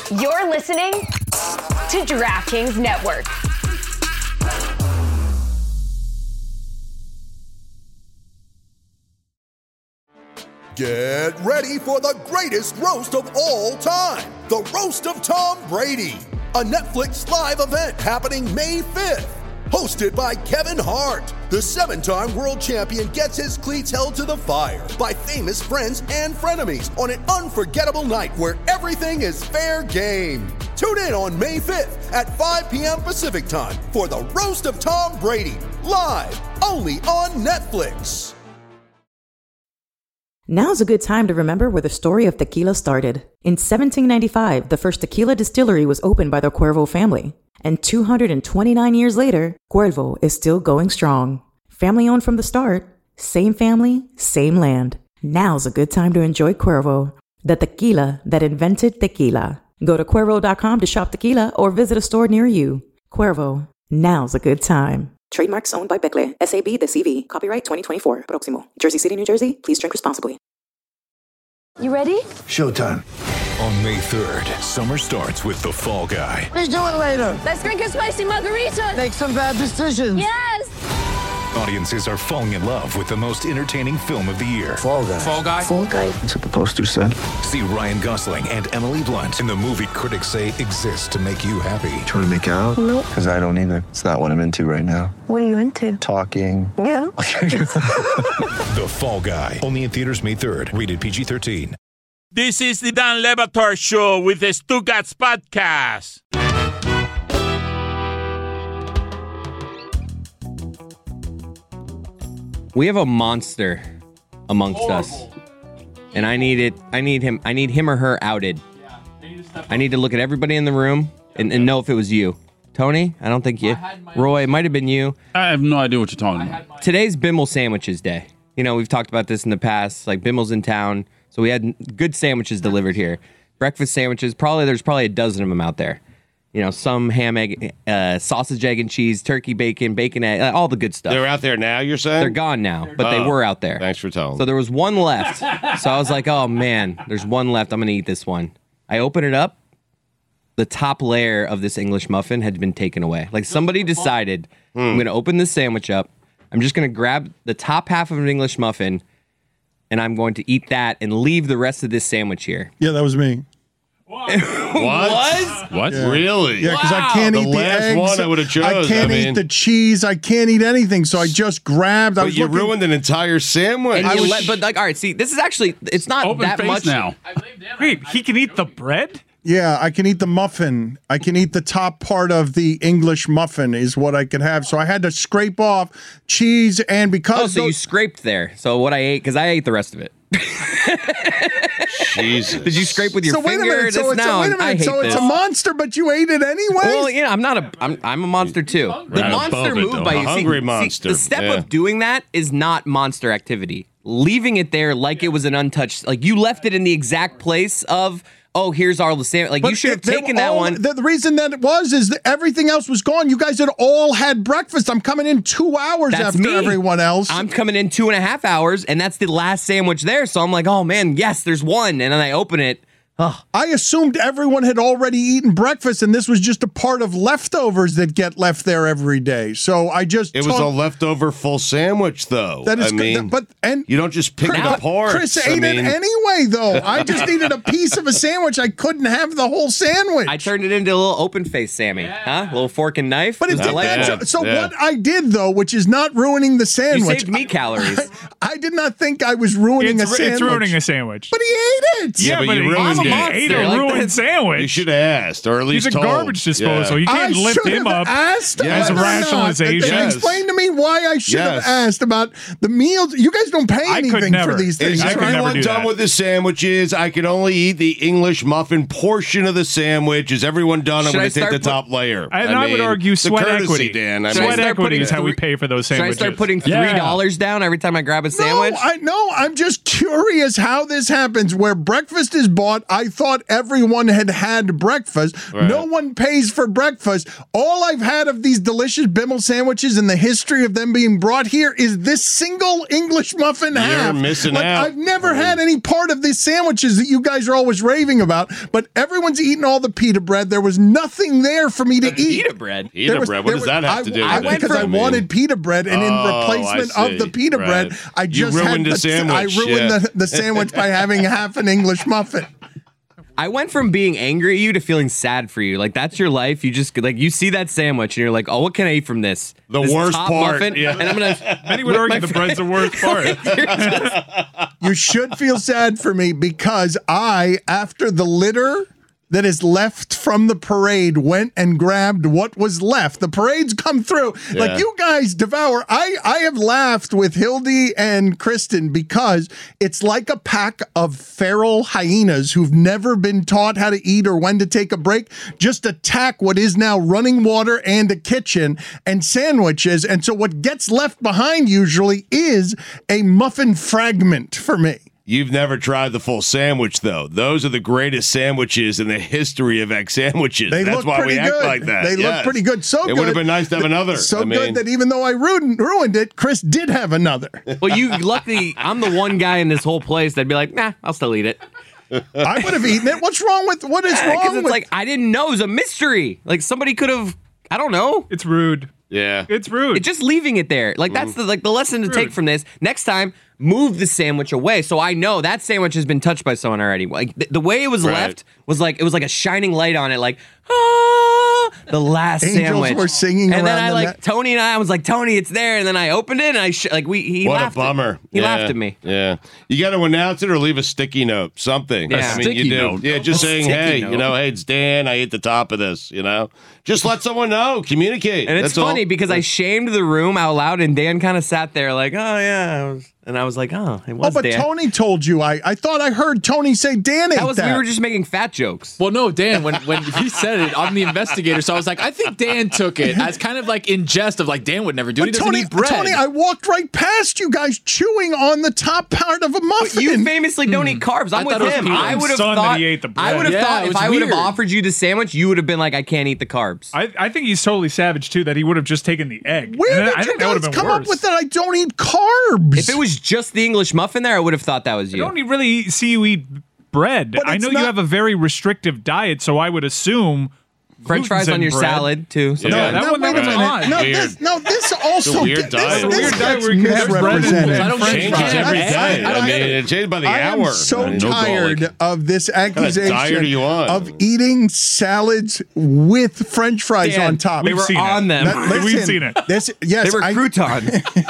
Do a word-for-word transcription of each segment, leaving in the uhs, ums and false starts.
You're listening to DraftKings Network. Get ready for the greatest roast of all time, the Roast of Tom Brady, a Netflix live event happening May fifth. Hosted by Kevin Hart, the seven-time world champion gets his cleats held to the fire by famous friends and frenemies on an unforgettable night where everything is fair game. Tune in on May fifth at five p.m. Pacific time for the Roast of Tom Brady, live only on Netflix. Now's a good time to remember where the story of tequila started. In seventeen ninety-five, the first tequila distillery was opened by the Cuervo family. And two hundred twenty-nine years later, Cuervo is still going strong. Family owned from the start, same family, same land. Now's a good time to enjoy Cuervo, the tequila that invented tequila. Go to Cuervo dot com to shop tequila or visit a store near you. Cuervo, now's a good time. Trademarks owned by Becle, S A B de C V. Copyright twenty twenty-four. Proximo. Jersey City, New Jersey. Please drink responsibly. You ready? Showtime. On May third, summer starts with The Fall Guy. Let's do it later. Let's drink a spicy margarita. Make some bad decisions. Yes. Audiences are falling in love with the most entertaining film of the year. Fall Guy. Fall Guy. Fall guy. That's what the poster said. See Ryan Gosling and Emily Blunt in the movie critics say exists to make you happy. Trying to make it out? Nope. Because I don't either. It's not what I'm into right now. What are you into? Talking. Yeah. The Fall Guy. Only in theaters May third. Rated P G thirteen. This is the Dan Le Batard Show with the Stugats Podcast. We have a monster amongst Horrible. us, and I need it. I need him. I need him or her outed. Yeah, they need to I need to look at everybody in the room and, and know if it was you, Tony. I don't think you. Roy, it might have been you. I have no idea what you're talking about. Today's Bimmel Sandwiches Day. You know, we've talked about this in the past. Like Bimmel's in town, so we had good sandwiches delivered here. Breakfast sandwiches. Probably there's probably a dozen of them out there. You know, some ham, egg, uh, sausage, egg, and cheese, turkey, bacon, bacon, egg, uh, all the good stuff. They're out there now, you're saying? They're gone now, but oh, they were out there. Thanks for telling me. So there was one left. So I was like, oh, man, there's one left. I'm going to eat this one. I open it up. The top layer of this English muffin had been taken away. Like somebody decided, hmm. I'm going to open this sandwich up. I'm just going to grab the top half of an English muffin, and I'm going to eat that and leave the rest of this sandwich here. Yeah, that was me. What? What? What? Yeah. Really? Yeah, because wow. I can't the eat the last eggs. One I would have chose. I can't I eat mean, the cheese. I can't eat anything. So I just grabbed. But I was you looking, ruined an entire sandwich. And I you was, let, but like, all right, see, this is actually it's not Open that face much now. Wait, he can eat the bread? Yeah, I can eat the muffin. I can eat the top part of the English muffin is what I could have. So I had to scrape off cheese and because oh, so those, you scraped there. So what I ate because I ate the rest of it. Jesus. Did you scrape with your so finger? Wait a minute. So, it's, now, a, wait a minute. I hate so it's this. a monster, but you ate it anyway. Well, you know, I'm not a. I'm, I'm a monster too. The Right monster above it, move though. by A you. hungry See, monster. see, the step Yeah. of doing that is not monster activity. Leaving it there like it was an untouched. Like you left it in the exact place of. Oh, here's our sandwich. Like But you should have it- they taken were that all- one. The, the reason that it was is that everything else was gone. You guys had all had breakfast. I'm coming in two hours That's after me. everyone else. I'm coming in two and a half hours, and that's the last sandwich there. So I'm like, oh man, yes, there's one. And then I open it. Oh. I assumed everyone had already eaten breakfast, and this was just a part of leftovers that get left there every day. So I just It was a leftover full sandwich, though. That is I mean, good, but and you don't just pick Chris, it apart. Chris I ate mean, it anyway, though. I just needed a piece of a sandwich. I couldn't have the whole sandwich. I turned it into a little open face Sammy, huh? A little fork and knife. But it I like depends. that. So Yeah. what I did, though, which is not ruining the sandwich. You saved me calories. I, I did not think I was ruining It's, a sandwich. it's ruining a sandwich. But he ate it. Yeah, Yeah, but but you he- ruined I'm a it. monster. Ate a Like ruined that. sandwich. You should have asked, or at least He's a told. garbage disposal. Yeah. You can't I lift should him have up asked Yes. as a Whether or not. rationalization. Yes. Explain to me why I should Yes. have asked about the meals. You guys don't pay I could anything never. for these things, Is I could right? never everyone do done that. with the sandwiches? I can only eat the English muffin portion of the sandwich. Is everyone done? I'm Should going I to take the start put- top layer. And I, would mean, argue the sweat courtesy, equity. Dan. I Should I mean, Sweat start equity putting is how we three- pay for those Should I sandwiches. start putting three Yeah. dollars down every time I grab a sandwich? No, I no, I'm just curious how this happens. Where breakfast is bought, I thought everyone had had breakfast. Right. No one pays for breakfast. All I've had of these delicious Bimmel sandwiches in the history of them being brought here is this single English muffin You're half. missing like, out. I've never had any part of these sandwiches that you guys are always raving about, but everyone's eating all the pita bread. There was nothing there for me to eat. Pita bread. Pita There was- bread. What there does was- that have I, to do with I it? went because I, I mean- wanted pita bread, and in Oh, replacement I of the see. pita Right. bread, I You just ruined had the sandwich, I ruined yeah. the, the sandwich by having half an English muffin. I went from being angry at you to feeling sad for you. Like that's your life. You just like you see that sandwich and you're like, oh, what can I eat from this? The This worst top part, muffin, yeah. and I'm gonna. Many would argue the bread's the worst part. You should feel sad for me because I, after the litter that is left from the parade, went and grabbed what was left. The parade's come through. Yeah. Like you guys devour. I, I have laughed with Hildy and Kristen because it's like a pack of feral hyenas who've never been taught how to eat or when to take a break, just attack what is now running water and a kitchen and sandwiches. And so what gets left behind usually is a muffin fragment for me. You've never tried the full sandwich, though. Those are the greatest sandwiches in the history of egg sandwiches. They That's look why pretty we act good. like that. They look Yes. pretty good. So it good. would have been nice to have another. So I mean, good that even though I ruined, ruined it, Chris did have another. Well, you luckily, I'm the one guy in this whole place that'd be like, nah, I'll still eat it. I would have eaten it. What's wrong with what is Because wrong it's with? like I didn't know it was a mystery. Like somebody could have, I don't know. It's rude. yeah. It's rude. It just leaving it there. Like that's the like the lesson to take from this. Next time, move the sandwich away so I know that sandwich has been touched by someone already. Like the, the way it was Right. left was like it was like a shining light on it. Like ah, the last Angels sandwich. were singing and then around I the like net. Tony and I, I was like Tony, it's there. And then I opened it and I sh- like we he What a laughed. at- bummer. he Yeah. laughed at me. Yeah. You got to announce it or leave a sticky note, something. Yeah. I mean, Sticky you do. note. Yeah, just A saying, sticky hey, note. you know, hey, it's Dan. I ate the top of this, you know? Just let someone know. Communicate. And it's That's funny all. because I shamed the room out loud, and Dan kind of sat there like, "Oh yeah," I was, and I was like, "Oh, it oh, was but Dan." Tony told you. I, I thought I heard Tony say Dan ate that was that. we were just making fat jokes. Well, no, Dan, when, when he said it, I'm the investigator, so I was like, I think Dan took it as kind of like in jest of like, Dan would never do it. He But doesn't Tony, eat bread. Tony, I walked right past you guys chewing on the top part of a muffin. But you famously don't eat carbs. I'm I with thought it was him. Peter. I would have Son that thought he ate the I bread. would have Yeah, thought it if was I would have weird. offered you the sandwich, you would have been like, I can't eat the carbs. I, I think he's totally savage too. That he would have just taken the egg. Where And did I you think that would guys have been come worse. up with that? I don't eat carbs. If it was just the English muffin there, I would have thought that was I you. don't e- really see you eat bread. But I it's know not- you have a very restrictive diet, so I would assume French fries gluten's on in your bread. salad too. So Yeah. Yeah, that no, one wait that a was minute. odd. No, Weird. this, no, this also weird this, diet. this, It's a weird gets diet where you can have bread and- misrepresented. I don't Changes French fries. every I- day. I I, don't mean, get it. it changes by the I am hour. so I mean, no tired garlic. of this diet do accusation you want? of eating salads with French fries Dan, on top. we We've were seen it. on them. Now, We've listen, seen it. This, yes, They were I- croutons.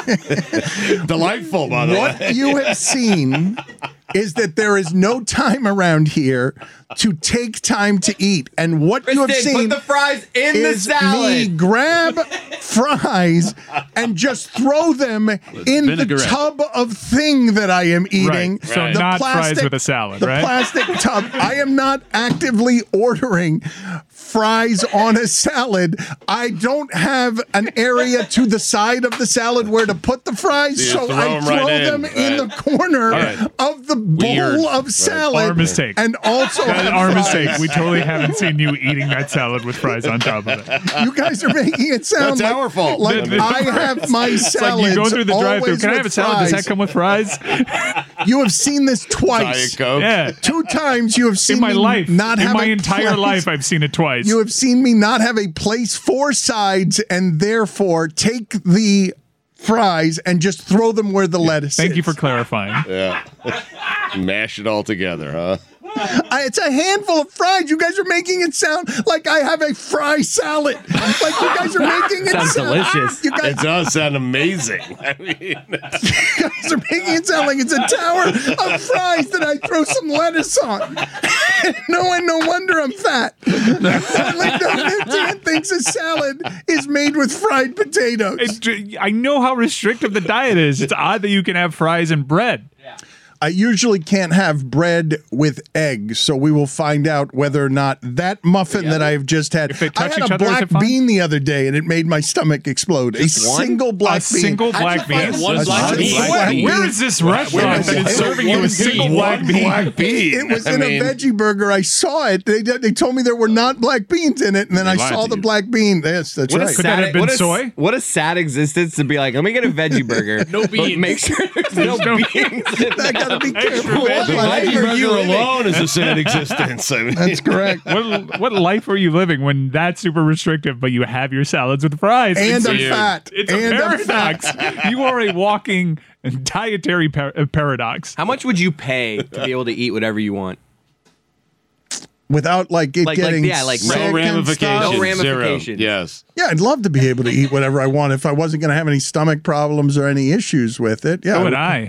Delightful, by the what way. you have seen is that there is no time around here to take time to eat. And what you have Kristen, seen put the fries in the is me salad. grab fries and just throw them in the vinaigrette. tub of thing that I am eating. Right. So Right. The not fries with a salad, the right? plastic tub. I am not actively ordering fries on a salad. I don't have an area to the side of the salad where to put the fries, You so throw I them throw right in, them in right. the corner Right. of the bowl Weird. of salad. Our mistake. And also That have our fries. mistake. We totally haven't seen you eating that salad with fries on top of it. You guys are making it sound That's like, our fault. like The- the- I have my It's salads like you go through the drive-thru. always Can I have a with salad? Does fries. that come with fries? You have seen this Diet twice. Coke. Yeah. Two times you have seen In my me life, not in have my a entire place. life, I've seen it twice. You have seen me not have a place for sides and therefore take the fries and just throw them where the lettuce Thank is. you for clarifying. Yeah. Mash it all together, huh? I, it's a handful of fries. You guys are making it sound like I have a fry salad. Like you guys are making it Sounds sound delicious. You guys, It does sound amazing. I mean, you guys are making it sound like it's a tower of fries that I throw some lettuce on. no one, no wonder I'm fat. Like, no, Dan thinks a salad is made with fried potatoes. It, I know how restrictive the diet is. It's odd that you can have fries and bread. I usually can't have bread with eggs, so we will find out whether or not that muffin that I've just had. If they I touch had each a other, is black it fine? bean the other day, and it made my stomach explode. Just a one? single black A bean. single black bean. One A black single bean. black bean. Where is this restaurant that is serving you a single black bean? Black bean. It was I in mean, a veggie burger. I saw it. They they told me there were not black beans in it, and then They I lied saw to the you. black bean. Yes, that's What a right. Could that sad, have been what a, soy? What a sad existence to be like, let me get a veggie burger. No but beans. Make sure there's no no beans. in I that. gotta be Extra careful. veggie. the What life veggie are burger you living? alone is a sad existence. I mean, That's correct. What, what life are you living when that's super restrictive, but you have your salads with fries? And it's I'm a, fat. It's And a I'm paradox. You are a walking dietary par- uh, paradox. How much would you pay to be able to eat whatever you want? Without like it Like- like, getting yeah, like sick no and ramifications. stuff. No Zero. ramifications. Yes. Yeah, I'd love to be able to eat whatever I want if I wasn't going to have any stomach problems or any issues with it. Yeah, So would I.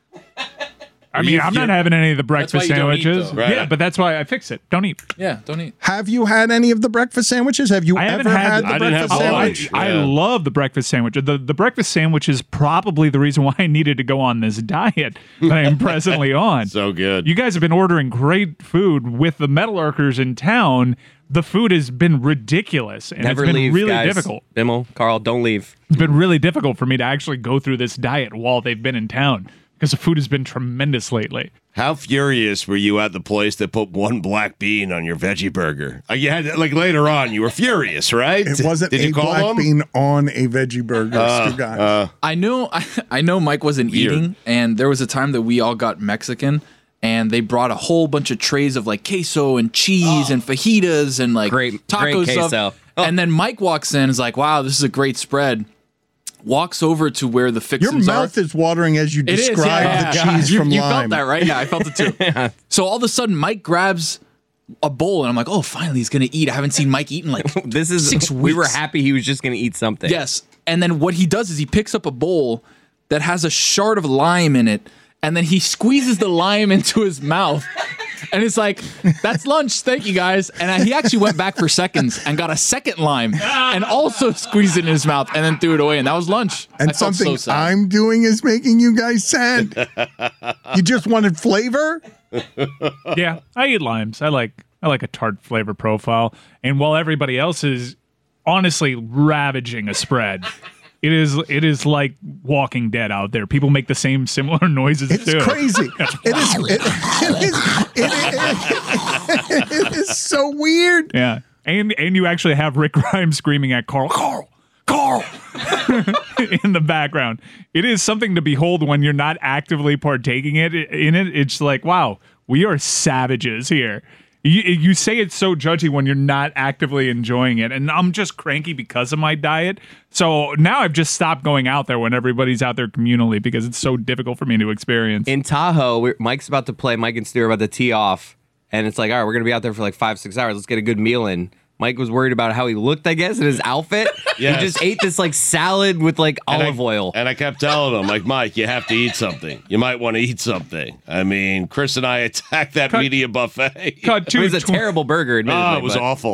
I mean, you- I'm you- not having any of the breakfast why you don't eat, sandwiches. though. Right. Yeah, but that's why I fix it. Don't eat. Yeah, don't eat. Have you had any of the breakfast sandwiches? Have you I haven't ever had- had, the I didn't have breakfast Oh, I, sandwich? lunch. I Yeah. love the breakfast sandwich. The the breakfast sandwich is probably the reason why I needed to go on this diet that I am presently on. So good. You guys have been ordering great food with the Metalurkers in town. The food has been ridiculous, and Never it's been leave, really guys. difficult. Bimmel, Carl, don't leave. It's been really difficult for me to actually go through this diet while they've been in town because the food has been tremendous lately. How furious were you at the place that put one black bean on your veggie burger? Uh, you had like later on, you were furious, right? It wasn't Did a you call black them? bean on a veggie burger, Uh, Stu guys. uh, I know I, I know Mike wasn't Weird. eating, and there was a time that we all got Mexican, and they brought a whole bunch of trays of like queso and cheese and fajitas and like Great- taco great stuff. queso. Oh. And then Mike walks in and is like, wow, this is a great spread. Walks over to where the Your fixins mouth are. is watering as you It is, describe yeah, the yeah. cheese you, from you lime. felt that, right? Yeah, I felt it too. So all of a sudden, Mike grabs a bowl, and I'm like, oh, finally, he's gonna eat. I haven't seen Mike eat in like This is six we were weeks. happy he was just going to eat something. Yes. And then what he does is he picks up a bowl that has a shard of lime in it, and then he squeezes the lime into his mouth. And it's like, that's lunch. Thank you, guys. And I, he actually went back for seconds and got a second lime and also squeezed it in his mouth and then threw it away. And that was lunch. And I felt something so sad. I'm doing is making you guys sad. You just wanted flavor? Yeah, I eat limes. I like I like a tart flavor profile. And while everybody else is honestly ravaging a spread, it is it is like Walking Dead out there. People make the same similar noises It's too. crazy. It is, it, it, is, it, is, it is so weird. Yeah, and and you actually have Rick Grimes screaming at Carl, Carl, Carl, in the background. It is something to behold when you're not actively partaking it in it. It's like, wow, we are savages here. You, you say it's so judgy when you're not actively enjoying it, and I'm just cranky because of my diet. So now I've just stopped going out there when everybody's out there communally because it's so difficult for me to experience. In Tahoe, we're, Mike's about to play. Mike and Stu are about to tee off, and it's like, all right, we're gonna be out there for like five, six hours. Let's get a good meal in. Mike was worried about how he looked, I guess, in his outfit. Yes. He just ate this like salad with like And olive I, oil. And I kept telling him, like, Mike, you have to eat something. You might want to eat something. I mean, Chris and I attacked that Cut- media buffet. Cut It to was a tw- terrible burger, admittedly. Oh, it was but- awful.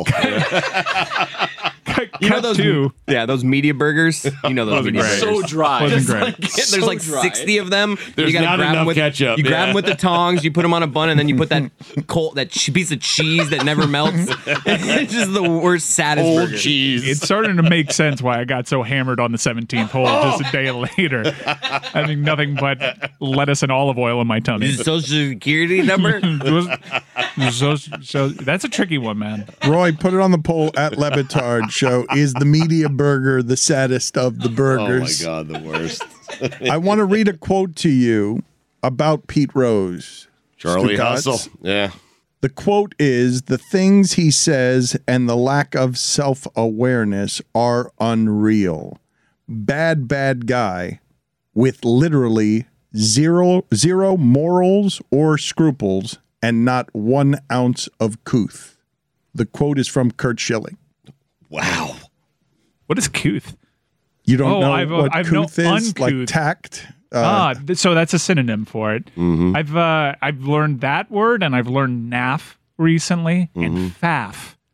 cut, You know cut those, to yeah, those media burgers. You know those Wasn't media great. burgers. so dry. Wasn't Just great. like- There's so like dry. sixty of them. There's you gotta not grab enough them with, ketchup, You grab yeah. them with the tongs. You put them on a bun, and then you put that cold, that ch- piece of cheese that never melts. It's just the worst, saddest Old burger. cheese. It's starting to make sense why I got so hammered on the seventeenth hole just a day later. Having nothing but lettuce and olive oil in my tummy. Is it Social Security number? so, so that's a tricky one, man. Roy, put it on the poll at Lebitard Show. Is the media burger the saddest of the Oh, my burgers? God, the worst. I want to read a quote to you about Pete Rose. Charlie Stugatz. Hustle. Yeah. The quote is, the things he says and the lack of self-awareness are unreal. Bad, bad guy with literally zero, zero morals or scruples and not one ounce of couth. The quote is from Kurt Schilling. Wow. What is couth? You don't Oh, know I've- what I've known couth is? Like uncouth. tact? Uh, ah, th- so that's a synonym for it. Mm-hmm. I've uh, I've learned that word, and I've learned naff recently, Mm-hmm. and faff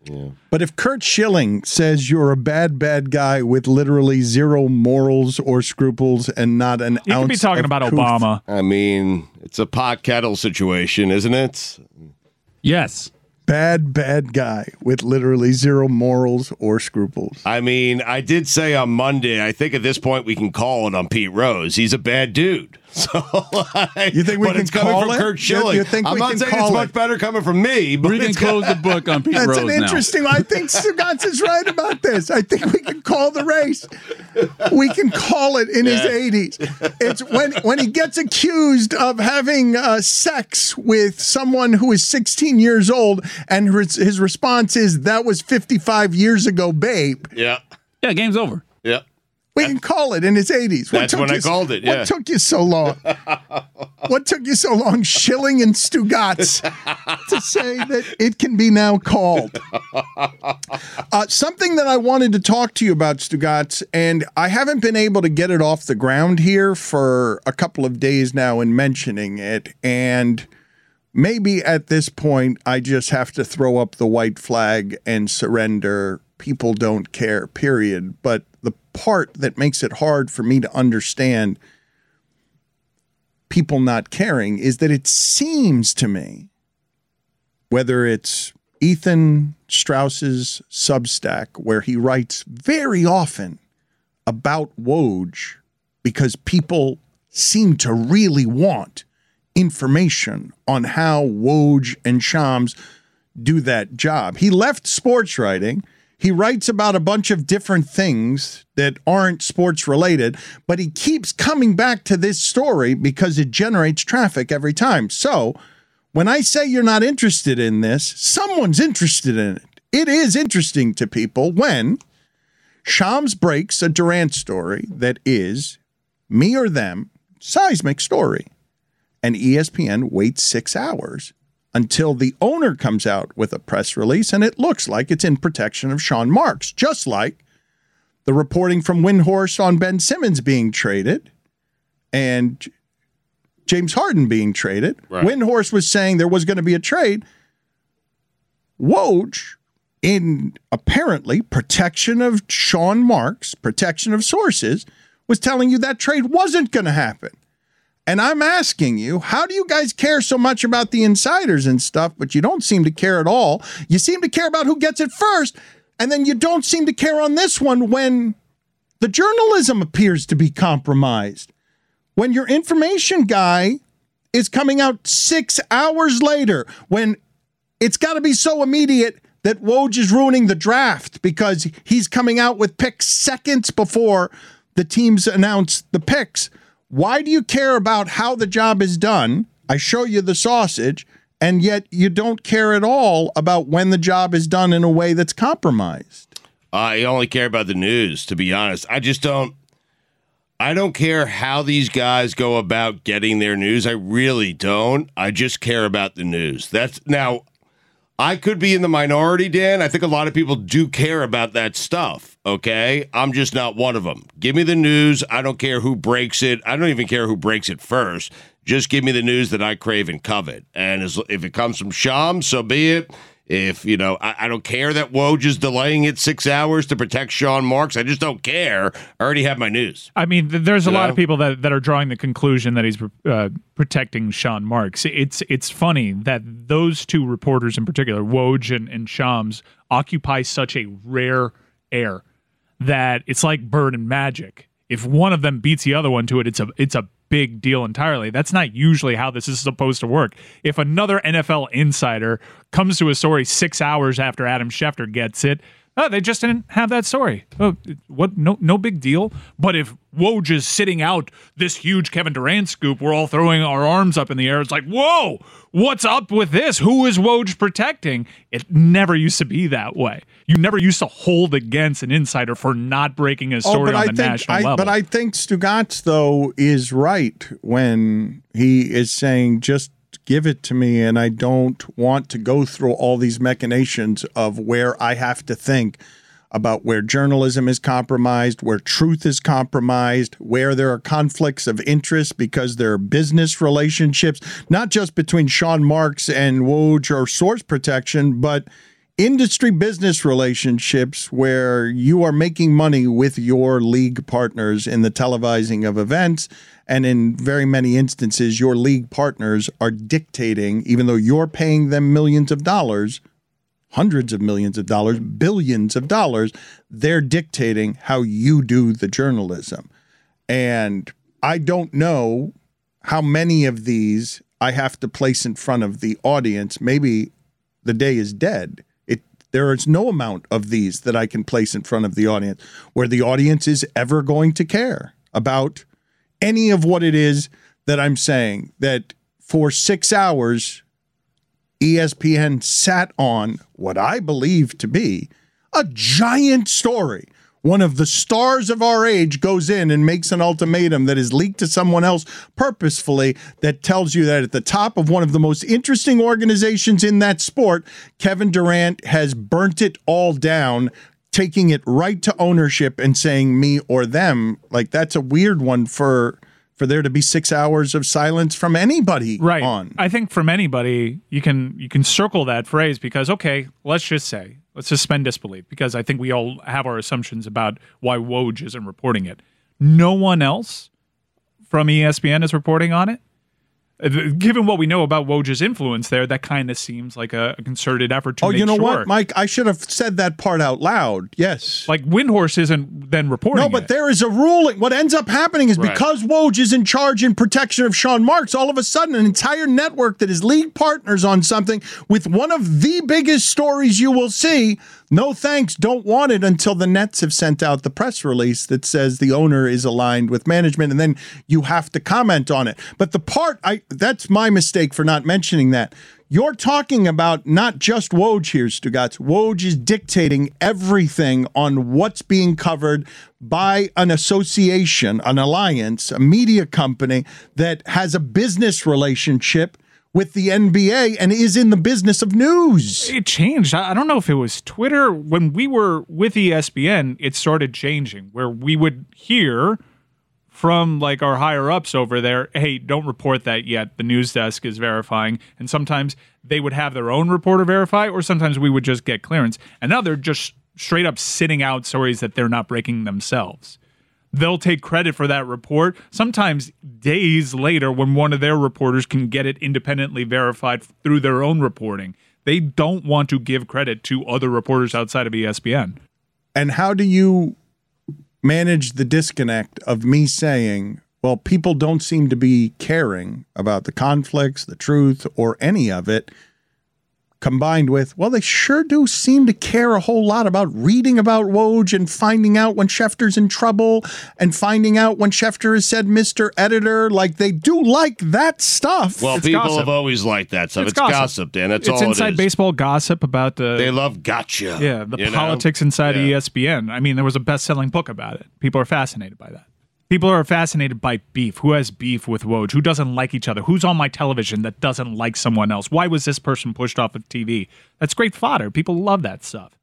Yeah. But if Kurt Schilling says you're a bad, bad guy with literally zero morals or scruples and not an You ounce could be talking of about couth- Obama. I mean, it's a pot kettle situation, isn't it? Yes. Bad, bad guy with literally zero morals or scruples. I mean, I did say on Monday, I think at this point we can call it on Pete Rose. He's a bad dude. So I, You think we but can it's coming call from it? Kurt You- Schilling. you think I'm we not can saying call it's much it? better coming from me, but We can it's close the book on Pete That's Rose an now. interesting. I think Stugotz is right about this. I think we can call the race. We can call it in his Yeah. eighties. It's when when he gets accused of having uh, sex with someone who is sixteen years old, and his, his response is, "That was fifty-five years ago, babe." yeah, Yeah, game's over. yeah. We can call it in his eighties. What That's took when I you- called it, yeah. What took you so long? What took you so long, Schilling and Stugotz, to say that it can be now called? Uh, something that I wanted to talk to you about, Stugotz, and I haven't been able to get it off the ground here for a couple of days now in mentioning it, and maybe at this point I just have to throw up the white flag and surrender. People don't care, period. But the part that makes it hard for me to understand people not caring is that it seems to me, whether it's Ethan Strauss's Substack, where he writes very often about Woj because people seem to really want information on how Woj and Shams do that job. He left sports writing. He writes about a bunch of different things that aren't sports related, but he keeps coming back to this story because it generates traffic every time. So when I say you're not interested in this, someone's interested in it. It is interesting to people when Shams breaks a Durant story that is me or them, seismic story, and E S P N waits six hours until the owner comes out with a press release, and it looks like it's in protection of Sean Marks, just like the reporting from Windhorse on Ben Simmons being traded and J- James Harden being traded. Right. Windhorse was saying there was going to be a trade. Woj, in apparently protection of Sean Marks, protection of sources, was telling you that trade wasn't going to happen. And I'm asking you, how do you guys care so much about the insiders and stuff, but you don't seem to care at all? You seem to care about who gets it first, and then you don't seem to care on this one when the journalism appears to be compromised. When your information guy is coming out six hours later, when it's got to be so immediate that Woj is ruining the draft because he's coming out with picks seconds before the teams announce the picks. Why do you care about how the job is done? I show you the sausage, and yet you don't care at all about when the job is done in a way that's compromised. I only care about the news, to be honest. I just don't. I don't care how these guys go about getting their news. I really don't. I just care about the news. That's now. I could be in the minority, Dan. I think a lot of people do care about that stuff, okay? I'm just not one of them. Give me the news. I don't care who breaks it. I don't even care who breaks it first. Just give me the news that I crave and covet. And as, if it comes from Shams, so be it. If, you know, I, I don't care that Woj is delaying it six hours to protect Sean Marks. I just don't care. I already have my news. I mean, th- there's a You lot know? of people that, that are drawing the conclusion that he's uh, protecting Sean Marks. It's it's funny that those two reporters in particular, Woj and, and Shams, occupy such a rare air that it's like bird and magic. If one of them beats the other one to it, it's a it's a big deal entirely. That's not usually how this is supposed to work. If another N F L insider comes to a story six hours after Adam Schefter gets it, oh, they just didn't have that story. Oh, what? No, no big deal. But if Woj is sitting out this huge Kevin Durant scoop, we're all throwing our arms up in the air. It's like, whoa, what's up with this? Who is Woj protecting? It never used to be that way. You never used to hold against an insider for not breaking a story but on I the think, national I, level. But I think Stugotz, though, is right when he is saying, just give it to me, and I don't want to go through all these machinations of where I have to think about where journalism is compromised, where truth is compromised, where there are conflicts of interest because there are business relationships, not just between Sean Marks and Woj or source protection, but industry business relationships where you are making money with your league partners in the televising of events. And in very many instances, your league partners are dictating, even though you're paying them millions of dollars, hundreds of millions of dollars, billions of dollars, they're dictating how you do the journalism. And I don't know how many of these I have to place in front of the audience. Maybe the day is dead. It there is no amount of these that I can place in front of the audience where the audience is ever going to care about any of what it is that I'm saying. That for six hours, E S P N sat on what I believe to be a giant story. One of the stars of our age goes in and makes an ultimatum that is leaked to someone else purposefully that tells you that at the top of one of the most interesting organizations in that sport, Kevin Durant has burnt it all down, taking it right to ownership and saying me or them. Like, that's a weird one for for there to be six hours of silence from anybody right. on. I think from anybody, you can you can circle that phrase because, okay, let's just say, let's suspend disbelief because I think we all have our assumptions about why Woj isn't reporting it. No one else from E S P N is reporting on it. Given what we know about Woj's influence there, that kind of seems like a, a concerted effort to oh, make you know sure. what, Mike? I should have said that part out loud. Yes. Like Windhorse isn't then reporting No, but it. there is a ruling. What ends up happening is Right. because Woj is in charge in protection of Sean Marks, all of a sudden an entire network that is league partners on something with one of the biggest stories you will see, no thanks, don't want it until the Nets have sent out the press release that says the owner is aligned with management, and then you have to comment on it. But the part, I that's my mistake for not mentioning that. You're talking about not just Woj here, Stugotz. Woj is dictating everything on what's being covered by an association, an alliance, a media company that has a business relationship with the N B A and is in the business of news. It changed. I I don't know if it was Twitter. When we were with E S P N, it started changing where we would hear from like our higher ups over there, hey, don't report that yet. The news desk is verifying. And sometimes they would have their own reporter verify, or sometimes we would just get clearance. And now they're just straight up sitting out stories that they're not breaking themselves. They'll take credit for that report, sometimes days later when one of their reporters can get it independently verified through their own reporting. They don't want to give credit to other reporters outside of E S P N. And how do you manage the disconnect of me saying, well, people don't seem to be caring about the conflicts, the truth, or any of it, combined with, well, they sure do seem to care a whole lot about reading about Woj and finding out when Schefter's in trouble and finding out when Schefter has said Mister Editor. Like, they do like that stuff. Well, It's people gossip. have always liked that stuff. It's It's, gossip. gossip, Dan. That's it's all inside it is. baseball gossip about the They love gotcha. yeah the you know? politics inside Yeah. E S P N. I mean, there was a best-selling book about it. People are fascinated by that. People are fascinated by beef. Who has beef with Woj? Who doesn't like each other? Who's on my television that doesn't like someone else? Why was this person pushed off of T V? That's great fodder. People love that stuff.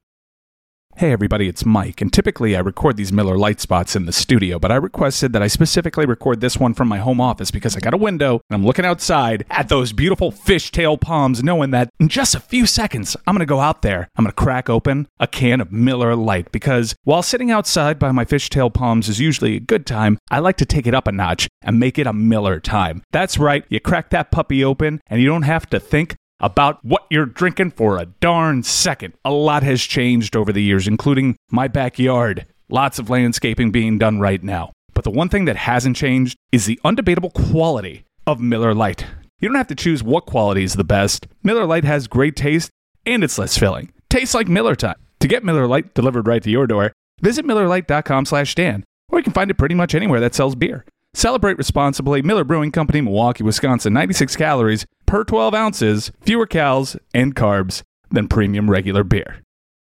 Hey everybody, it's Mike, and typically I record these Miller Lite spots in the studio, but I requested that I specifically record this one from my home office because I got a window and I'm looking outside at those beautiful fishtail palms, knowing that in just a few seconds I'm going to go out there, I'm going to crack open a can of Miller Lite, because while sitting outside by my fishtail palms is usually a good time, I like to take it up a notch and make it a Miller time. That's right, you crack that puppy open and you don't have to think about what you're drinking for a darn second. A lot has changed over the years, including my backyard. Lots of landscaping being done right now. But the one thing that hasn't changed is the undebatable quality of Miller Lite. You don't have to choose what quality is the best. Miller Lite has great taste and it's less filling. Tastes like Miller time. To get Miller Lite delivered right to your door, visit Miller Lite dot com slash Dan, or you can find it pretty much anywhere that sells beer. Celebrate responsibly. Miller Brewing Company, Milwaukee, Wisconsin. ninety-six calories per twelve ounces, fewer calories and carbs than premium regular beer.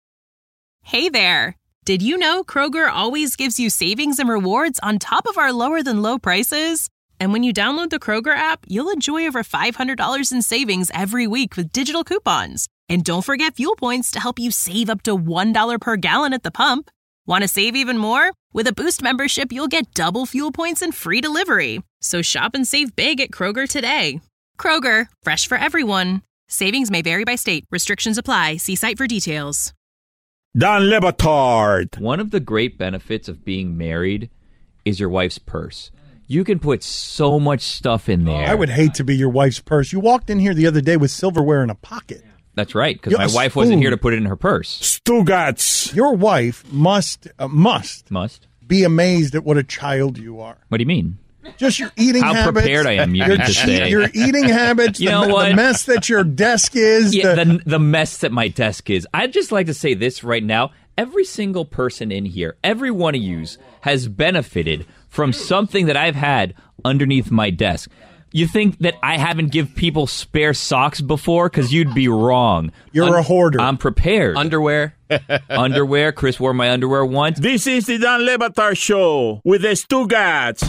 Hey there. Did you know Kroger always gives you savings and rewards on top of our lower than low prices? And when you download the Kroger app, you'll enjoy over five hundred dollars in savings every week with digital coupons. And don't forget fuel points to help you save up to one dollar per gallon at the pump. Want to save even more? With a Boost membership, you'll get double fuel points and free delivery. So shop and save big at Kroger today. Kroger, fresh for everyone. Savings may vary by state. Restrictions apply. See site for details. Don Le Batard. One of the great benefits of being married is your wife's purse. You can put so much stuff in there. I would hate to be your wife's purse. You walked in here the other day with silverware in a pocket. That's right, because You're my a wife wasn't spoon. here to put it in her purse. Stugats. Your wife must uh, must Must. be amazed at what a child you are. What do you mean? Just your eating How habits. prepared I am, you your, mean to say. Your eating habits, You the, know the what? mess that your desk is. Yeah, the- the, the mess that my desk is. I'd just like to say this right now. Every single person in here, every one of yous, has benefited from something that I've had underneath my desk. You think that I haven't give people spare socks before? Because you'd be wrong. You're Un- a hoarder. I'm prepared. Underwear. Underwear. Chris wore my underwear once. This is the Don Le Batard Show with the Stugats.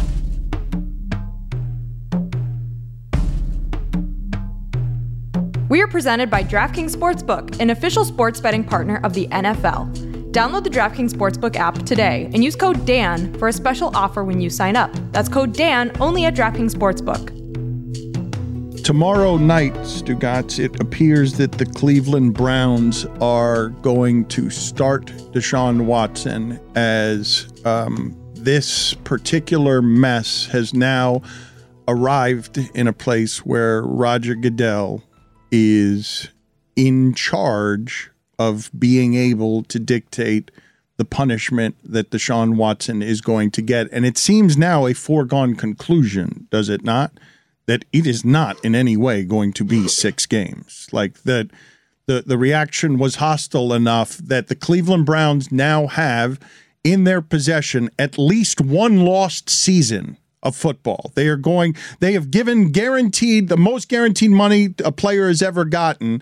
We are presented by DraftKings Sportsbook, an official sports betting partner of the N F L. Download the DraftKings Sportsbook app today and use code Dan for a special offer when you sign up. That's code Dan only at DraftKings Sportsbook. Tomorrow night, Stugats, it appears that the Cleveland Browns are going to start Deshaun Watson as um, this particular mess has now arrived in a place where Roger Goodell is in charge of being able to dictate the punishment that Deshaun Watson is going to get. And it seems now a foregone conclusion, does it not? That it is not in any way going to be six games. Like that the, the reaction was hostile enough that the Cleveland Browns now have in their possession at least one lost season of football. They are going, they have given guaranteed, the most guaranteed money a player has ever gotten,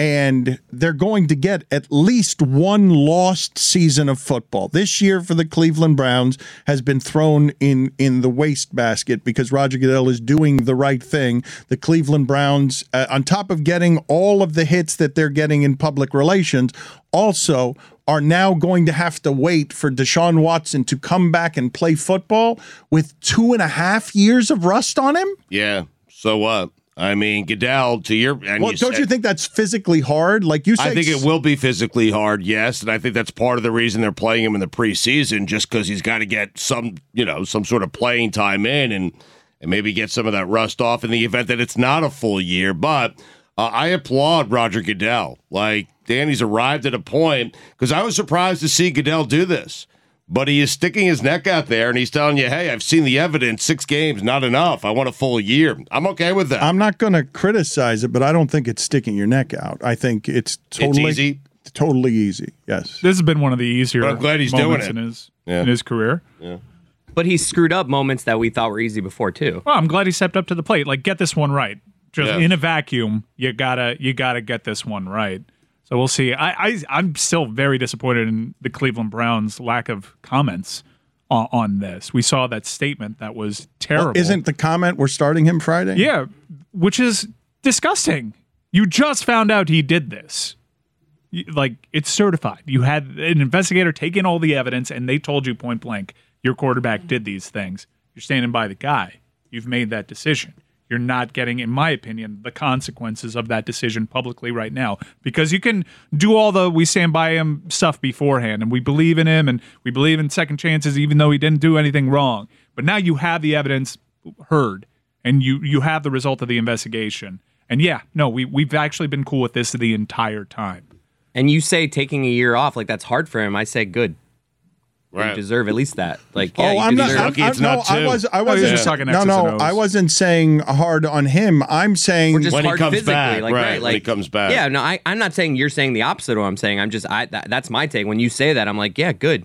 and they're going to get at least one lost season of football. This year for the Cleveland Browns has been thrown in, in the wastebasket because Roger Goodell is doing the right thing. The Cleveland Browns, uh, on top of getting all of the hits that they're getting in public relations, also are now going to have to wait for Deshaun Watson to come back and play football with two and a half years of rust on him? Yeah. So what? I mean, Goodell, to your... And well, you don't said, you think that's physically hard? Like you say, I think it will be physically hard, yes, and I think that's part of the reason they're playing him in the preseason, just because he's got to get some, you know, some sort of playing time in and, and maybe get some of that rust off in the event that it's not a full year. But uh, I applaud Roger Goodell. Like, Danny's arrived at a point, because I was surprised to see Goodell do this. But he is sticking his neck out there, and he's telling you, hey, I've seen the evidence. Six games, not enough. I want a full year. I'm okay with that. I'm not going to criticize it, but I don't think it's sticking your neck out. I think it's totally It's easy? Totally easy, yes. This has been one of the easier But I'm glad he's doing moments it. in his, Yeah. in his career. Yeah. But he screwed up moments that we thought were easy before, too. Well, I'm glad he stepped up to the plate. Like, get this one right. Just Yes. in a vacuum, you gotta you gotta get this one right. So we'll see. I, I I'm still very disappointed in the Cleveland Browns' lack of comments on, on this. We saw that statement that was terrible. Well, isn't the comment we're starting him Friday? Yeah, which is disgusting. You just found out he did this. You- Like, it's certified. You had an investigator take in all the evidence, and they told you point blank, your quarterback did these things. You're standing by the guy. You've made that decision. You're not getting, in my opinion, the consequences of that decision publicly right now, because you can do all the we stand by him stuff beforehand, and we believe in him, and we believe in second chances, even though he didn't do anything wrong. But now you have the evidence heard, and you you have the result of the investigation. And yeah, no, we we've actually been cool with this the entire time. And you say taking a year off, like that's hard for him. I say good. Right. You deserve at least that. Like, yeah, oh, you I'm not. deserve- I'm, lucky I'm, it's no, not I two. was. I Oh, wasn't. you're just talking no, X's no, and O's. I wasn't saying hard on him. I'm saying Or just When he hard comes physically, back, like right, right, when like he comes back. Yeah, no, I, I'm not saying you're saying the opposite of what I'm saying. I'm just, I that, that's my take. When you say that, I'm like, yeah, good.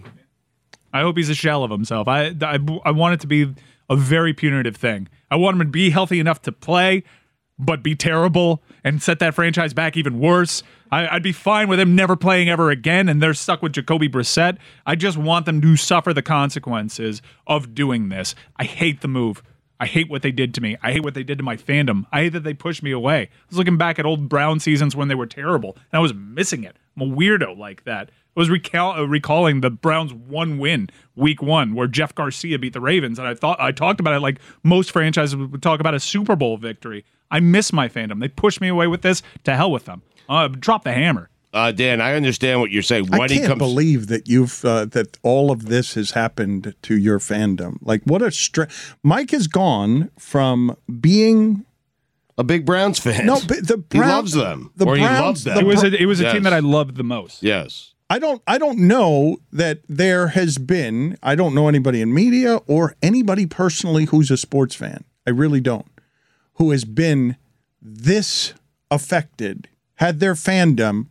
I hope he's a shell of himself. I, I, I want it to be a very punitive thing. I want him to be healthy enough to play, but be terrible and set that franchise back even worse. I, I'd be fine with him never playing ever again, and they're stuck with Jacoby Brissett. I just want them to suffer the consequences of doing this. I hate the move. I hate what they did to me. I hate what they did to my fandom. I hate that they pushed me away. I was looking back at old Brown seasons when they were terrible, and I was missing it. I'm a weirdo like that. I was recall- uh, recalling the Browns' one win week one where Jeff Garcia beat the Ravens, and I thought I talked about it like most franchises would talk about a Super Bowl victory. I miss my fandom. They pushed me away with this. To hell with them. Uh, drop the hammer. Uh, Dan, I understand what you're saying. When I can't he comes- believe that you've uh, that all of this has happened to your fandom. Like, what a str- Mike has gone from being a big Browns fan. No, but the he Brown- loves them, the or he Browns- loves them. the It was Br- a, it was a Yes. team that I loved the most. Yes. I don't I don't know that there has been, I don't know anybody in media or anybody personally who's a sports fan. I really don't. Who has been this affected, had their fandom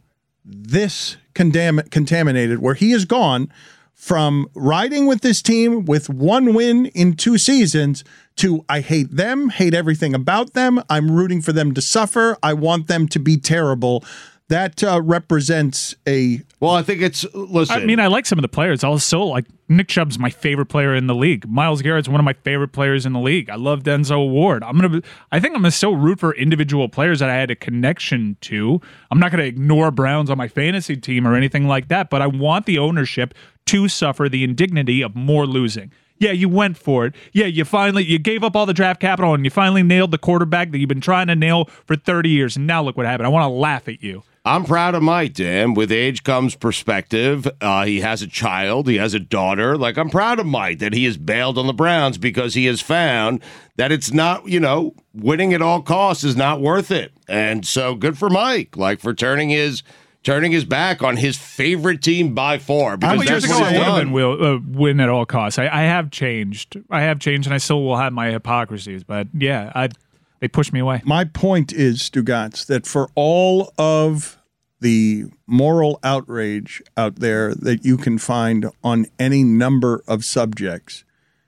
this condam- contaminated, where he has gone from riding with this team with one win in two seasons to I hate them, hate everything about them, I'm rooting for them to suffer, I want them to be terrible. That uh, represents a... Well, I think it's... Listen. I mean, I like some of the players. Also, like, Nick Chubb's my favorite player in the league. Myles Garrett's one of my favorite players in the league. I love Denzel Ward. I'm gonna. I think I'm gonna still root for individual players that I had a connection to. I'm not gonna ignore Browns on my fantasy team or anything like that, but I want the ownership to suffer the indignity of more losing. Yeah, you went for it. Yeah, you finally you gave up all the draft capital and you finally nailed the quarterback that you've been trying to nail for thirty years. And now look what happened. I want to laugh at you. I'm proud of Mike, Dan. With age comes perspective. Uh, he has a child. He has a daughter. Like, I'm proud of Mike that he has bailed on the Browns because he has found that it's not, you know, winning at all costs is not worth it. And so good for Mike, like, for turning his turning his back on his favorite team by far. Because Couple years that's ago, what I he's would have done. been will, uh, win at all costs. I, I have changed. I have changed, and I still will have my hypocrisies. But yeah, I they pushed me away. My point is, Stugotz, that for all of the moral outrage out there that you can find on any number of subjects,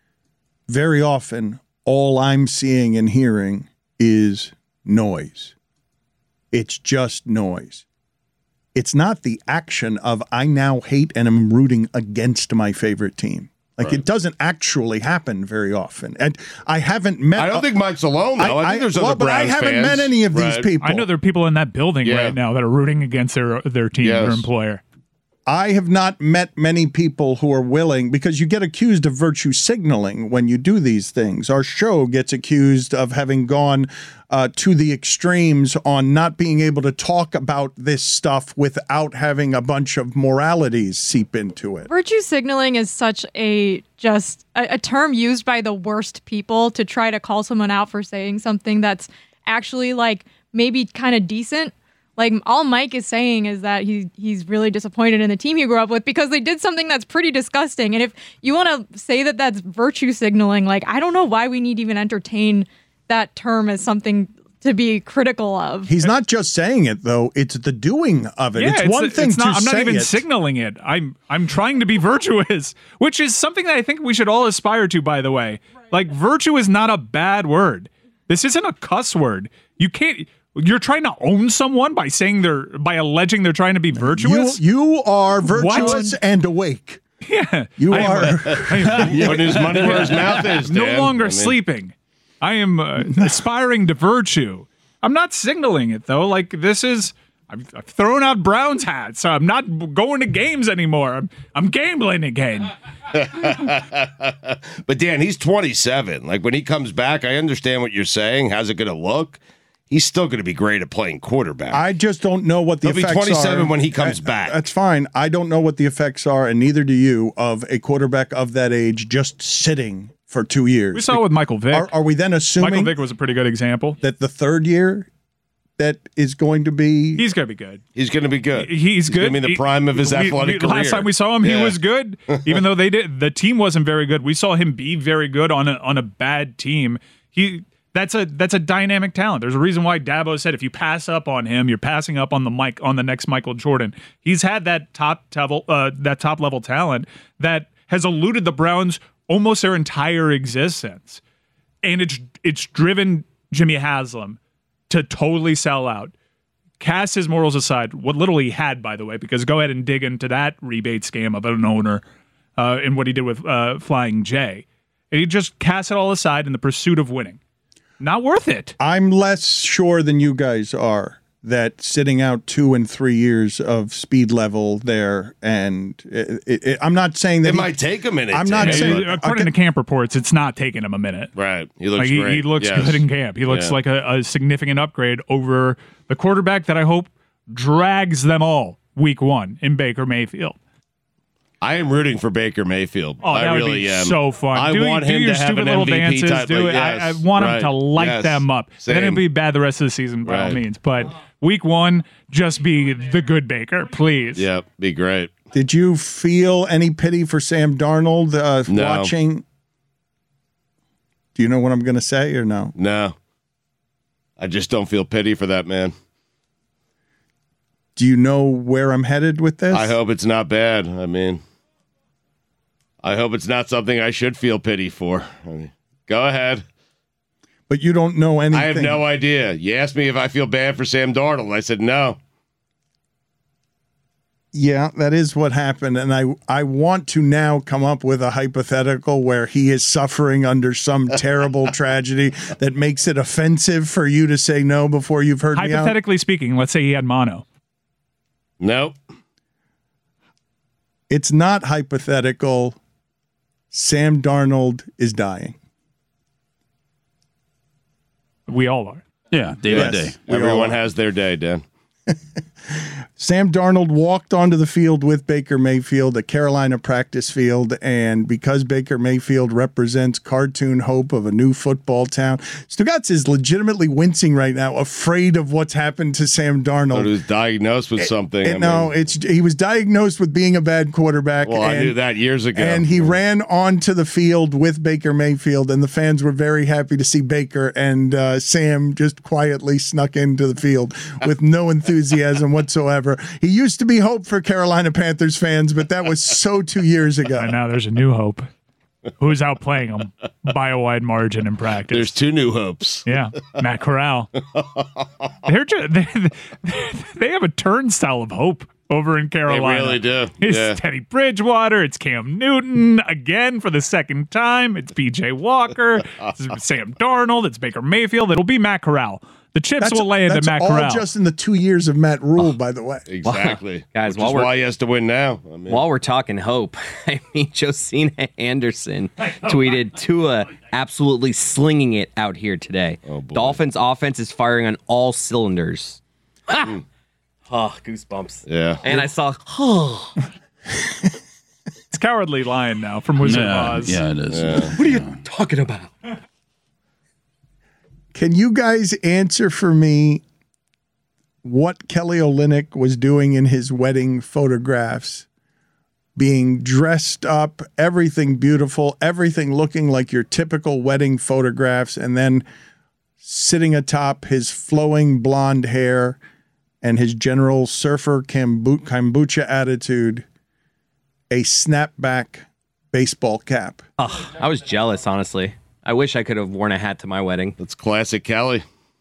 very often all I'm seeing and hearing is noise. It's just noise. It's not the action of I now hate and am rooting against my favorite team. Like, Right. it doesn't actually happen very often. And I haven't met... I don't think Mike's alone, though. I, think there's well, other but Browns I haven't fans. met any of these Right. people. I know there are people in that building Yeah. right now that are rooting against their their team, their Yes. employer. I have not met many people who are willing, because you get accused of virtue signaling when you do these things. Our show gets accused of having gone uh, to the extremes on not being able to talk about this stuff without having a bunch of moralities seep into it. Virtue signaling is such a just a, a term used by the worst people to try to call someone out for saying something that's actually like maybe kind of decent. Like, all Mike is saying is that he he's really disappointed in the team he grew up with because they did something that's pretty disgusting. And if you want to say that that's virtue signaling, like, I don't know why we need to even entertain that term as something to be critical of. He's not just saying it, though. It's the doing of it. Yeah, it's, one thing it's not, to I'm not say even it. signaling it. I'm I'm trying to be virtuous, which is something that I think we should all aspire to, by the way. Like, virtue is not a bad word. This isn't a cuss word. You can't... You're trying to own someone by saying they're by alleging they're trying to be virtuous. You, you are virtuous What? and awake. Yeah, You I am- are. I am- Putting his money where his mouth is, No Dan. longer I mean- sleeping. I am uh, aspiring to virtue. I'm not signaling it though. Like, this is. I've, I've thrown out Browns hats. So I'm not going to games anymore. I'm I'm gambling again. But Dan, he's twenty-seven. Like, when he comes back, I understand what you're saying. How's it going to look? He's still going to be great at playing quarterback. I just don't know what the He'll be effects twenty-seven are. when he comes Uh, back. That's fine. I don't know what the effects are, and neither do you, of a quarterback of that age just sitting for two years. We saw it with Michael Vick. Are, are we then assuming Michael Vick was a pretty good example. that the third year that is going to be He's gonna be good. He's going to be good. He's good. going to be in the prime of his We- athletic we- career. Last time we saw him, Yeah. he was good. Even though they did, the team wasn't very good. We saw him be very good on a on a bad team. He that's a that's a dynamic talent. There's a reason why Dabo said if you pass up on him, you're passing up on the Mike on the next Michael Jordan. He's had that top level uh, that top level talent that has eluded the Browns almost their entire existence, and it's it's driven Jimmy Haslam to totally sell out. Cast his morals aside, what little he had, by the way, because go ahead and dig into that rebate scam of an owner uh, and what he did with uh, Flying J. And he just cast it all aside in the pursuit of winning. Not worth it. I'm less sure than you guys are that sitting out two and three years of speed level there, and it, it, it, I'm not saying that It he- might take a minute. I'm to not hit, saying but- According to camp reports, it's not taking him a minute. Right. He looks Like, he, great. he looks Yes. good in camp. He looks Yeah. like a, a significant upgrade over the quarterback that I hope drags them all week one in Baker Mayfield. I am rooting for Baker Mayfield. Oh, that I would really be am. so fun. I do, want do him your to have stupid an little M V P dances. type. Do like, it. I, I yes, want right, him to light yes, them up. And then same. it'll be bad the rest of the season by all Right. means. But week one, just be the good Baker, please. Yeah, be great. Did you feel any pity for Sam Darnold uh, No. watching? Do you know what I'm going to say or no? No. I just don't feel pity for that man. Do you know where I'm headed with this? I hope it's not bad. I mean, I hope it's not something I should feel pity for. I mean, go ahead. But you don't know anything. I have no idea. You asked me if I feel bad for Sam Darnold. I said no. Yeah, that is what happened. And I, I want to now come up with a hypothetical where he is suffering under some terrible tragedy that makes it offensive for you to say no before you've heard me out. Hypothetically speaking, let's say he had mono. Nope. It's not hypothetical. Sam Darnold is dying. We all are. Yeah, day Yes. by day. Everyone has their day, Dan. Sam Darnold walked onto the field with Baker Mayfield, a Carolina practice field, and because Baker Mayfield represents cartoon hope of a new football town, Stugotz is legitimately wincing right now, afraid of what's happened to Sam Darnold. But he was diagnosed with something. And I no, mean, it's he was diagnosed with being a bad quarterback. well, and, I knew that years ago. And he ran onto the field with Baker Mayfield, and the fans were very happy to see Baker, and uh, Sam just quietly snuck into the field with no enthusiasm whatsoever. He used to be hope for Carolina Panthers fans, but that was so two years ago. And now there's a new hope. Who's outplaying him by a wide margin in practice? There's two new hopes. Yeah, Matt Corral. They're just, they, they have a turnstile of hope over in Carolina. really do. It's Yeah. Teddy Bridgewater. It's Cam Newton again for the second time. It's P J Walker. It's Sam Darnold. It's Baker Mayfield. It'll be Matt Corral. The chips That's, will land that's at Matt all Corral. just in the two years of Matt Rule, by the way. Exactly. Guys, Which while is we're- why he has to win now. I mean, While we're talking hope, I mean, Josina Anderson tweeted Tua absolutely slinging it out here today. Oh, boy. Dolphins offense is firing on all cylinders. Ha! Oh, goosebumps. Yeah. And I saw, oh, It's Cowardly Lion now from Wizard of Yeah, Oz. yeah, it is. what are you talking about? Can you guys answer for me what Kelly Olynyk was doing in his wedding photographs? Being dressed up, everything beautiful, everything looking like your typical wedding photographs, and then sitting atop his flowing blonde hair and his general surfer kombu- kombucha attitude, a snapback baseball cap. Oh, I was jealous, honestly. I wish I could have worn a hat to my wedding. That's classic Kelly.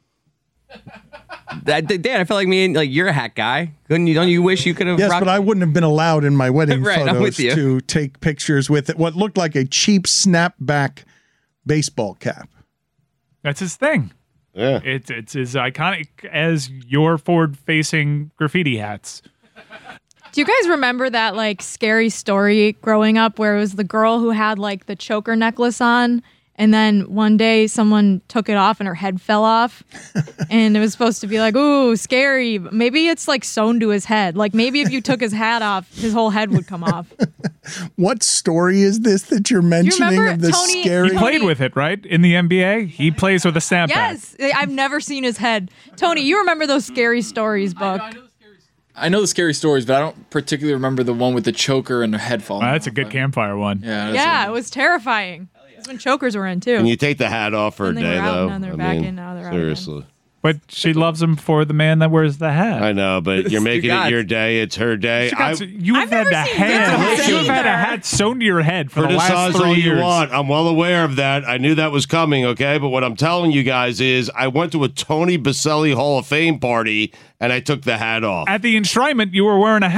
That, Dan, I feel like me and like you're a hat guy. Couldn't you? Don't you wish you could have? Yes, rocked- but I wouldn't have been allowed in my wedding Right, I'm photos with you. to take pictures with it. What looked like a cheap snapback baseball cap. That's his thing. Yeah. It's it's as iconic as your forward-facing graffiti hats. Do you guys remember that like scary story growing up where it was the girl who had like the choker necklace on, and then one day someone took it off and her head fell off, and it was supposed to be like, ooh, scary. Maybe it's like sewn to his head. Like maybe if you took his hat off, his whole head would come off. What story is this that you're mentioning remember of this Tony- scary? He played with it, right? In the N B A, he plays with a snapback. Yes, I've never seen his head. Tony, you remember those scary stories book? I know the scary stories, but I don't particularly remember the one with the choker and the head falling. Oh, that's a good campfire one. Yeah, that's Yeah, a- it was terrifying. That's when chokers were in too. Can you take the hat off for And a they day, were out, though? and now they're I back mean, in, now they're out again. seriously. But she loves him for the man that wears the hat. I know, but you're making it Stugotz. your day. It's her day. I, Stugotz, you have I've had never a seen hat. Stugotz You have had a either. hat sewn to your head for the last criticize three all years. you want. I'm well aware of that. I knew that was coming, okay? But what I'm telling you guys is I went to a Tony Baselli Hall of Fame party, and I took the hat off. At the enshrinement, you were wearing a hat.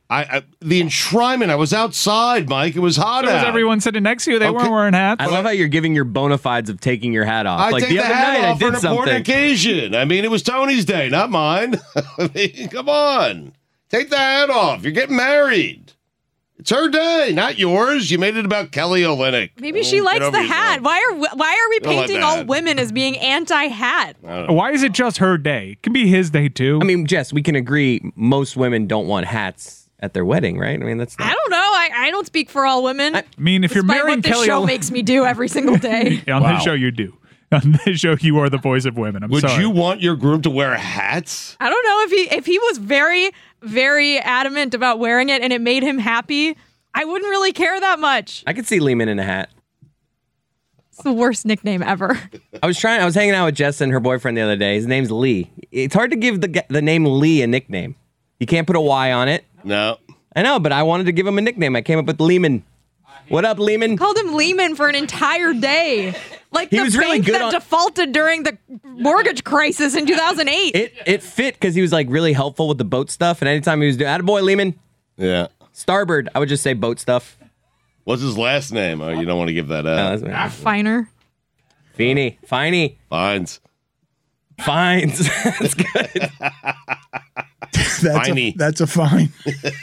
I, I the enshrinement. I was outside, Mike. It was hot So out. was everyone sitting next to you? They Okay. weren't wearing hats. I love how you're giving your bona fides of taking your hat off. I like take the, the, other hat night, off I for an did important something. occasion. I mean, it was Tony's day, not mine. I mean, come on, take the hat off. You're getting married. It's her day, not yours. You made it about Kelly Olynyk. Maybe she Oh, likes get over the yourself. hat. Why are why are we Don't like painting the all hat. women as being anti-hat? Why is it just her day? It can be his day too. I mean, Jess, we can agree most women don't want hats at their wedding, right? I mean, that's not. I don't know. I, I don't speak for all women. I mean, if you're despite marrying what this Kelly show Oly- makes me do every single day. on Wow. this show, you do. On this show, you are the voice of women. I'm Would sorry. you want your groom to wear hats? I don't know if he if he was very very adamant about wearing it and it made him happy. I wouldn't really care that much. I could see Lehman in a hat. It's the worst nickname ever. I was trying. I was hanging out with Jess and her boyfriend the other day. His name's Lee. It's hard to give the g- the name Lee a nickname. You can't put a Y on it. No. I know, but I wanted to give him a nickname. I came up with Lehman. What up, Lehman? Called him Lehman for an entire day. Like He the was really bank good that on- defaulted during the mortgage crisis in two thousand eight. It it fit because he was like really helpful with the boat stuff. And anytime he was doing, attaboy, Lehman. Yeah. Starboard. I would just say boat stuff. What's his last name? Oh, you don't want to give that out. No, that's Finer. Feeny. Finey. Fines. Fines. That's good. That's a, Finey. that's a fine.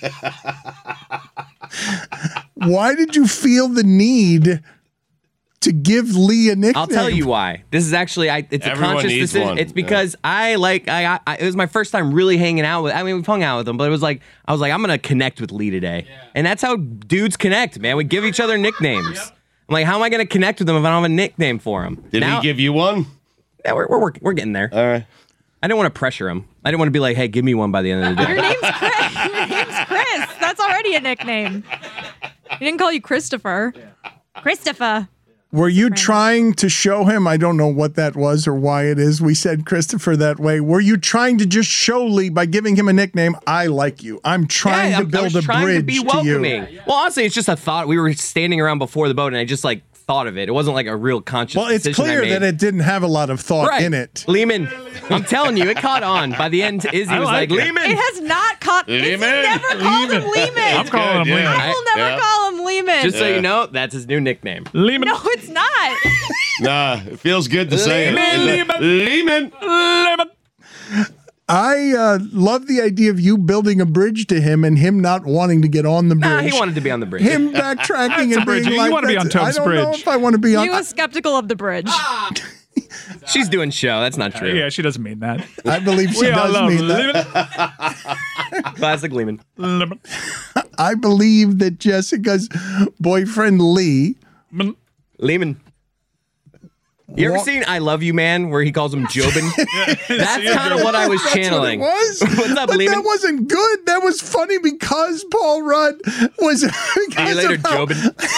Why did you feel the need to give Lee a nickname? I'll tell you why. This is actually, I, it's a Everyone conscious needs decision. one. It's because I like, I, I, it was my first time really hanging out with, I mean, we've hung out with him, but it was like, I was like, I'm going to connect with Lee today. And that's how dudes connect, man. We give each other nicknames. I'm like, how am I going to connect with him if I don't have a nickname for him? Did Now- he give you one? Yeah, we're, we're, working, we're getting there. All right. I didn't want to pressure him. I didn't want to be like, hey, give me one by the end of the day. Your name's Chris. Your name's Chris. That's already a nickname. He didn't call you Christopher. Christopher. Were you trying to show him? I don't know what that was or why it is. We said Christopher that way. Were you trying to just show Lee by giving him a nickname? I like you. I'm trying Yeah, to I'm- I build was a trying bridge to be to welcoming. you. Well, honestly, it's just a thought. We were standing around before the boat, and I just like thought of it. It wasn't like a real conscious. Well, it's decision I clear made. that it didn't have a lot of thought right. in it. Lehman, I'm telling you, it caught on. By the end, Izzy I was like like, it. Lehman. It has not caught. Izzy Lehman. never called him Lehman. I'm calling him good, yeah. Lehman. I will never Yeah. call him Lehman. Just so Yeah. you know, that's his new nickname. Lehman. No, it's not. Nah, it feels good to say Lehman, it. Lehman. Lehman. I uh, love the idea of you building a bridge to him and him not wanting to get on the bridge. Nah, he wanted to be on the bridge. him backtracking That's a and bridge. being You like, wanna be that's- on Tubbs I don't know Bridge. if I want to be on. He was skeptical of the bridge. She's doing show. That's not true. Yeah, she doesn't mean that. I believe she We all does love mean that. Lehman. Classic Lehman. Lehman. I believe that Jessica's boyfriend Lee. Lehman. You ever Walk- seen I Love You Man where he calls him Jobin? That's kind of what I was That's channeling. What it was. What's up, but Lehman? that wasn't good. That was funny because Paul Rudd was. See you because later, of how- Jobin.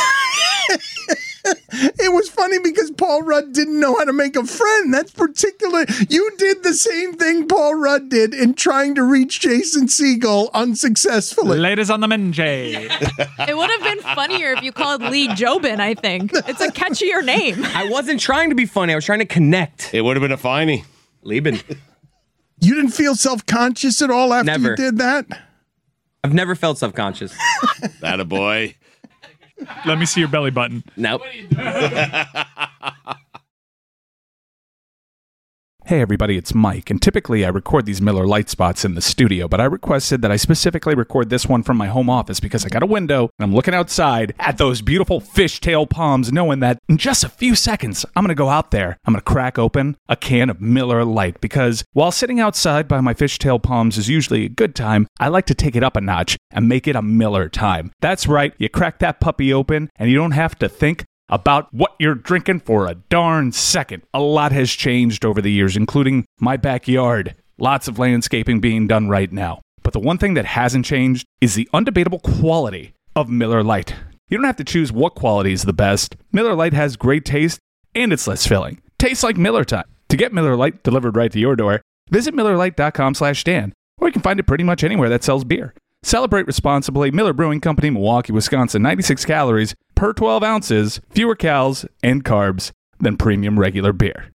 It was funny because Paul Rudd didn't know how to make a friend. That's particular. You did the same thing Paul Rudd did in trying to reach Jason Segel unsuccessfully. Ladies on the Menjay. It would have been funnier if you called Lee Jobin, I think. It's a catchier name. I wasn't trying to be funny. I was trying to connect. It would have been a finey. Lehman. You didn't feel self-conscious at all after Never. you did that? I've never felt self-conscious. That a boy. Let me see your belly button. Nope. Hey everybody, it's Mike, and typically I record these Miller Lite spots in the studio, but I requested that I specifically record this one from my home office because I got a window and I'm looking outside at those beautiful fishtail palms, knowing that in just a few seconds I'm going to go out there, I'm going to crack open a can of Miller Lite, because while sitting outside by my fishtail palms is usually a good time, I like to take it up a notch and make it a Miller time. That's right, you crack that puppy open and you don't have to think about what you're drinking for a darn second. A lot has changed over the years, including my backyard. Lots of landscaping being done right now. But the one thing that hasn't changed is the undebatable quality of Miller Lite. You don't have to choose what quality is the best. Miller Lite has great taste, and it's less filling. Tastes like Miller time. To get Miller Lite delivered right to your door, visit Miller Lite dot com slash Dan, or you can find it pretty much anywhere that sells beer. Celebrate responsibly. Miller Brewing Company, Milwaukee, Wisconsin. ninety-six calories per twelve ounces, fewer calories and carbs than premium regular beer.